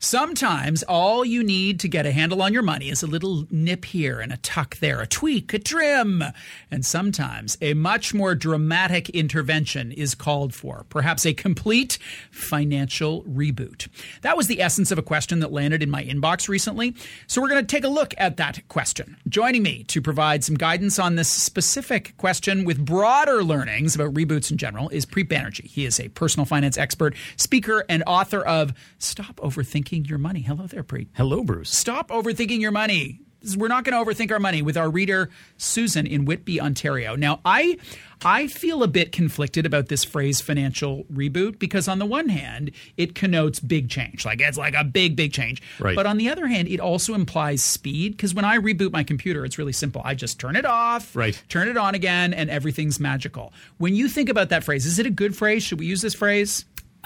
Sometimes all you need to get a handle on your money is a little nip here and a tuck there, a tweak, a trim. And sometimes a much more dramatic intervention is called for, perhaps a complete financial reboot. That was the essence of a question that landed in my inbox recently. So we're going to take a look at that question. Joining me to provide some guidance on this specific question with broader learnings about reboots in general is Preet Banerjee. He is a personal finance expert, speaker, and author of Stop Overthinking Your Money. Hello there, Preet. Hello, Bruce. Stop overthinking your money. We're not going to overthink our money with our reader, Susan in Whitby, Ontario. Now, I feel a bit conflicted about this phrase financial reboot because on the one hand, it connotes big change. Like it's like a big change. Right. But on the other hand, it also implies speed because when I reboot my computer, it's really simple. I just turn it off, turn it on again, and everything's magical. When you think about that phrase, is it a good phrase? Should we use this phrase?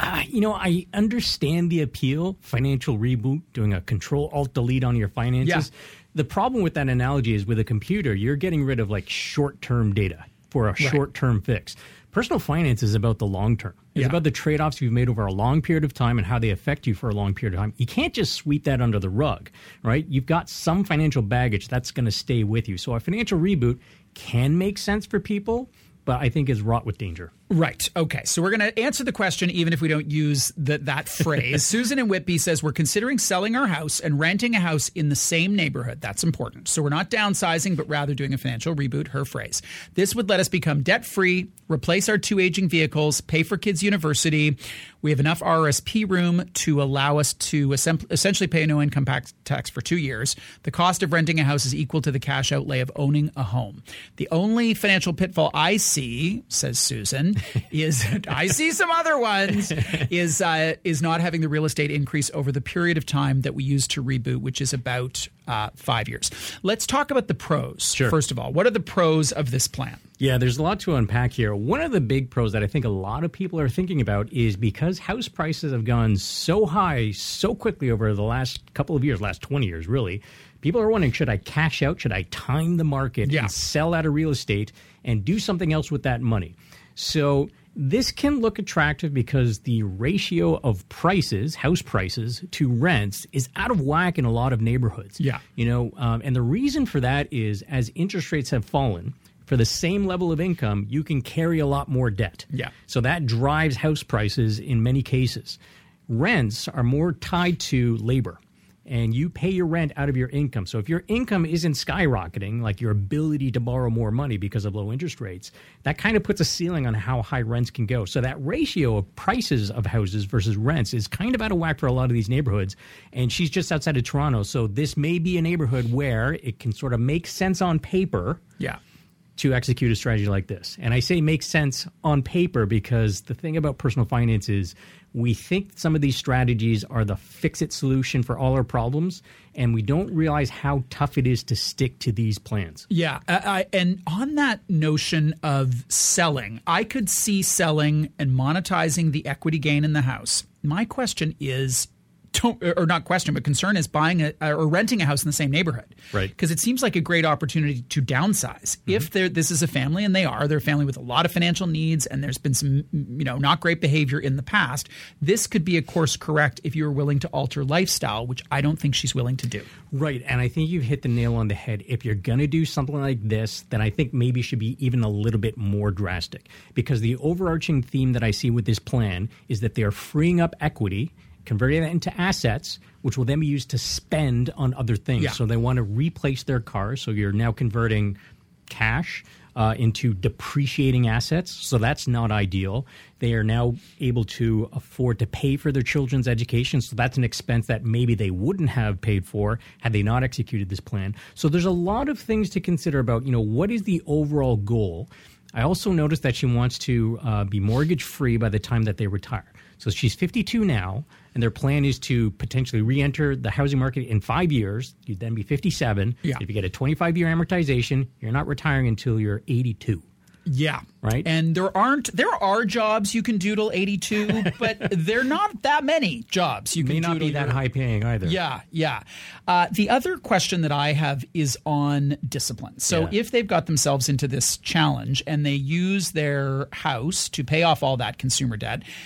I understand the appeal, financial reboot, doing a Control-Alt-Delete on your finances. Yeah. The problem with that analogy is with a computer, you're getting rid of like short-term data for a short-term fix. Personal finance is about the long term. It's about the trade-offs you've made over a long period of time and how they affect you for a long period of time. You can't just sweep that under the rug, right? You've got some financial baggage that's going to stay with you. So a financial reboot can make sense for people, but I think is wrought with danger. Right. Okay. So we're going to answer the question even if we don't use that phrase. Susan in Whitby says we're considering selling our house and renting a house in the same neighborhood. That's important. So we're not downsizing, but rather doing a financial reboot, her phrase. This would let us become debt-free, replace our 2 aging vehicles, pay for kids' university. We have enough RRSP room to allow us to essentially pay no income tax for 2 years. The cost of renting a house is equal to the cash outlay of owning a home. The only financial pitfall I see, says Susan, is I see some other ones, is not having the real estate increase over the period of time that we use to reboot, which is about 5 years. Let's talk about the pros. Sure. First of all, what are the pros of this plan? Yeah, there's a lot to unpack here. One of the big pros that I think a lot of people are thinking about is because house prices have gone so high so quickly over the last couple of years, last 20 years really, people are wondering, should I cash out? Should I time the market and sell out of real estate and do something else with that money? So this can look attractive because the ratio of prices, house prices, to rents is out of whack in a lot of neighborhoods. Yeah. And the reason for that is as interest rates have fallen, for the same level of income, you can carry a lot more debt. Yeah. So that drives house prices in many cases. Rents are more tied to labor, and you pay your rent out of your income. So if your income isn't skyrocketing, like your ability to borrow more money because of low interest rates, that kind of puts a ceiling on how high rents can go. So that ratio of prices of houses versus rents is kind of out of whack for a lot of these neighborhoods. And she's just outside of Toronto. So this may be a neighborhood where it can sort of make sense on paper. Yeah. To execute a strategy like this. And I say make sense on paper because the thing about personal finance is we think some of these strategies are the fix-it solution for all our problems, and we don't realize how tough it is to stick to these plans. Yeah. And on that notion of selling, I could see selling and monetizing the equity gain in the house. My question is, concern is buying or renting a house in the same neighborhood. Right. Because it seems like a great opportunity to downsize. Mm-hmm. If this is a family, and they're a family with a lot of financial needs, and there's been some, not great behavior in the past, this could be a course correct if you're willing to alter lifestyle, which I don't think she's willing to do. Right. And I think you've hit the nail on the head. If you're going to do something like this, then I think maybe it should be even a little bit more drastic. Because the overarching theme that I see with this plan is that they're freeing up equity, converting that into assets, which will then be used to spend on other things. Yeah. So they want to replace their cars. So you're now converting cash into depreciating assets. So that's not ideal. They are now able to afford to pay for their children's education. So that's an expense that maybe they wouldn't have paid for had they not executed this plan. So there's a lot of things to consider about, what is the overall goal? I also noticed that she wants to be mortgage free by the time that they retire. So she's 52 now, and their plan is to potentially re-enter the housing market in 5 years. You'd then be 57. Yeah. If you get a 25-year amortization, you're not retiring until you're 82. Yeah. Right. And there are jobs you can do till 82, but they're not that many jobs you can do. May not be that high paying either. Yeah. Yeah. The other question that I have is on discipline. So if they've got themselves into this challenge and they use their house to pay off all that consumer debt,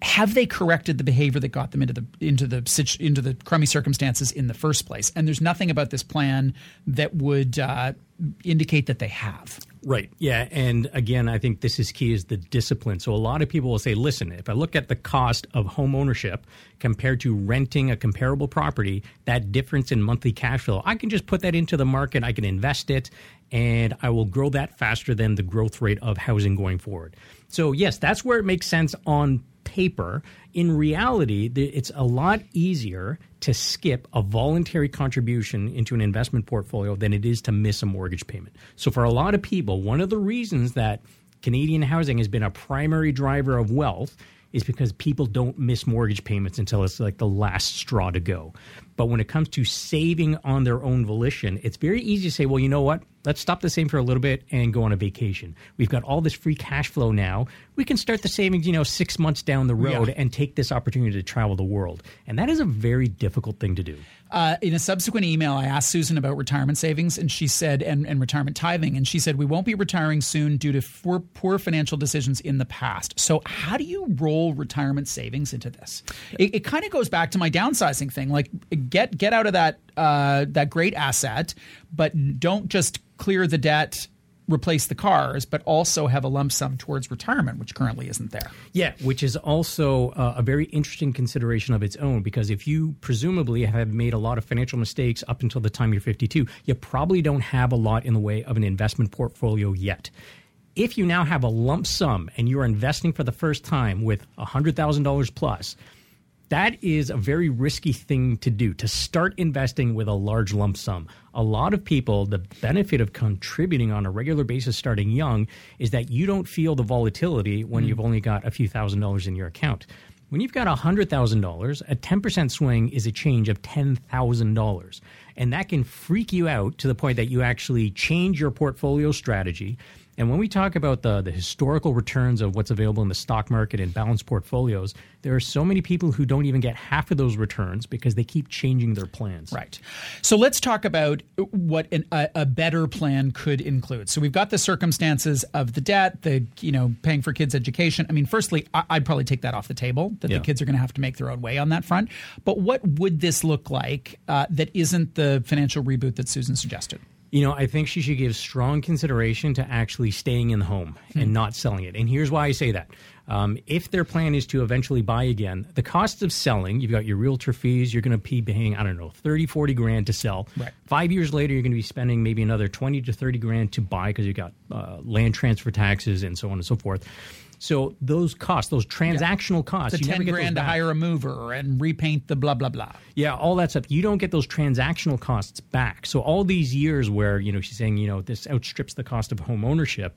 have they corrected the behavior that got them into the crummy circumstances in the first place? And there's nothing about this plan that would indicate that they have. Right. Yeah. And again, I think this is key, is the discipline. So a lot of people will say, listen, if I look at the cost of home ownership compared to renting a comparable property, that difference in monthly cash flow, I can just put that into the market, I can invest it, and I will grow that faster than the growth rate of housing going forward. So yes, that's where it makes sense on paper. In reality, it's a lot easier to skip a voluntary contribution into an investment portfolio than it is to miss a mortgage payment. So for a lot of people, one of the reasons that Canadian housing has been a primary driver of wealth is because people don't miss mortgage payments until it's like the last straw to go. But when it comes to saving on their own volition, it's very easy to say, well, you know what? Let's stop the saving for a little bit and go on a vacation. We've got all this free cash flow now. We can start the savings, 6 months down the road and take this opportunity to travel the world. And that is a very difficult thing to do. In a subsequent email, I asked Susan about retirement savings, and she said, and retirement tithing, and she said, we won't be retiring soon due to poor financial decisions in the past. So how do you roll retirement savings into this? It kind of goes back to my downsizing thing. Like, get out of that great asset, but don't just clear the debt, replace the cars, but also have a lump sum towards retirement, which currently isn't there. Yeah, which is also a very interesting consideration of its own, because if you presumably have made a lot of financial mistakes up until the time you're 52, you probably don't have a lot in the way of an investment portfolio yet. If you now have a lump sum and you're investing for the first time with $100,000 plus, that is a very risky thing to do, to start investing with a large lump sum. A lot of people, the benefit of contributing on a regular basis starting young is that you don't feel the volatility when you've only got a few $1,000s in your account. When you've got $100,000, a 10% swing is a change of $10,000. And that can freak you out to the point that you actually change your portfolio strategy. And when we talk about the historical returns of what's available in the stock market and balanced portfolios, there are so many people who don't even get half of those returns because they keep changing their plans. Right. So let's talk about what a better plan could include. So we've got the circumstances of the debt, the paying for kids' education. I mean, firstly, I'd probably take that off the table, that the kids are going to have to make their own way on that front. But what would this look like that isn't the financial reboot that Susan suggested? I think she should give strong consideration to actually staying in the home and not selling it. And here's why I say that. If their plan is to eventually buy again, the cost of selling, you've got your realtor fees, you're going to be paying, I don't know, 30, 40 grand to sell. Right. 5 years later, you're going to be spending maybe another 20 to 30 grand to buy because you've got land transfer taxes and so on and so forth. So those costs, those transactional costs, the 10 grand to hire a mover and repaint the blah, blah, blah. Yeah, all that stuff. You don't get those transactional costs back. So all these years where, she's saying, this outstrips the cost of home ownership,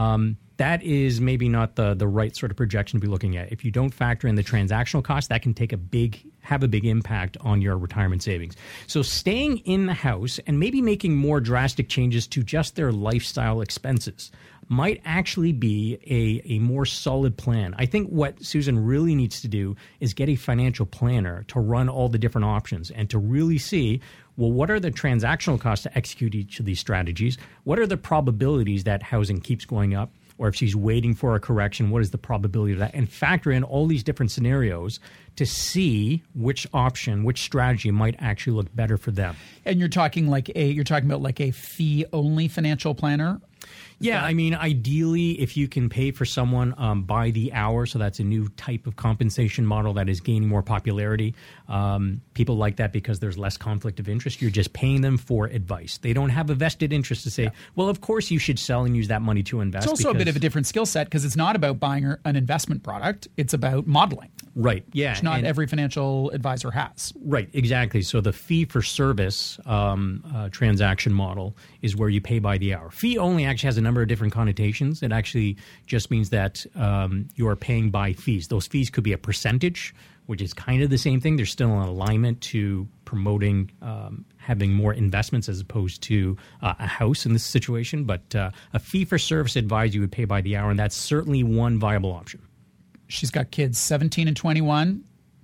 that is maybe not the right sort of projection to be looking at. If you don't factor in the transactional costs, that can have a big impact on your retirement savings. So staying in the house and maybe making more drastic changes to just their lifestyle expenses might actually be a more solid plan. I think what Susan really needs to do is get a financial planner to run all the different options and to really see, well, what are the transactional costs to execute each of these strategies? What are the probabilities that housing keeps going up? Or if she's waiting for a correction, what is the probability of that? And factor in all these different scenarios to see which option, which strategy might actually look better for them. And you're talking about like a fee-only financial planner? Yeah, I mean, ideally, if you can pay for someone by the hour, so that's a new type of compensation model that is gaining more popularity. People like that because there's less conflict of interest. You're just paying them for advice. They don't have a vested interest to say, well, of course you should sell and use that money to invest. It's also a bit of a different skill set because it's not about buying an investment product. It's about modeling. Right, yeah. Which not every financial advisor has. Right, exactly. So the fee-for-service transaction model is where you pay by the hour. Fee only actually has a number of different connotations. It actually just means that you are paying by fees. Those fees could be a percentage, which is kind of the same thing. There's still an alignment to promoting having more investments as opposed to a house in this situation. But a fee-for-service advisor you would pay by the hour, and that's certainly one viable option. She's got kids 17 and 21.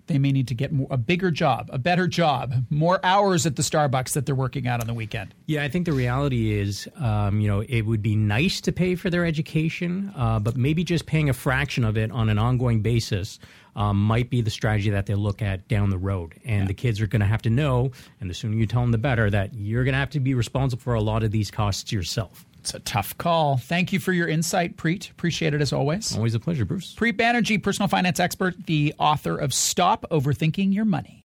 they may need to get a bigger job, a better job, more hours at the Starbucks that they're working at on the weekend. Yeah, I think the reality is, it would be nice to pay for their education, but maybe just paying a fraction of it on an ongoing basis might be the strategy that they look at down the road. And the kids are going to have to know, and the sooner you tell them, the better, that you're going to have to be responsible for a lot of these costs yourself. It's a tough call. Thank you for your insight, Preet. Appreciate it as always. Always a pleasure, Bruce. Preet Banerjee, personal finance expert, the author of Stop Overthinking Your Money.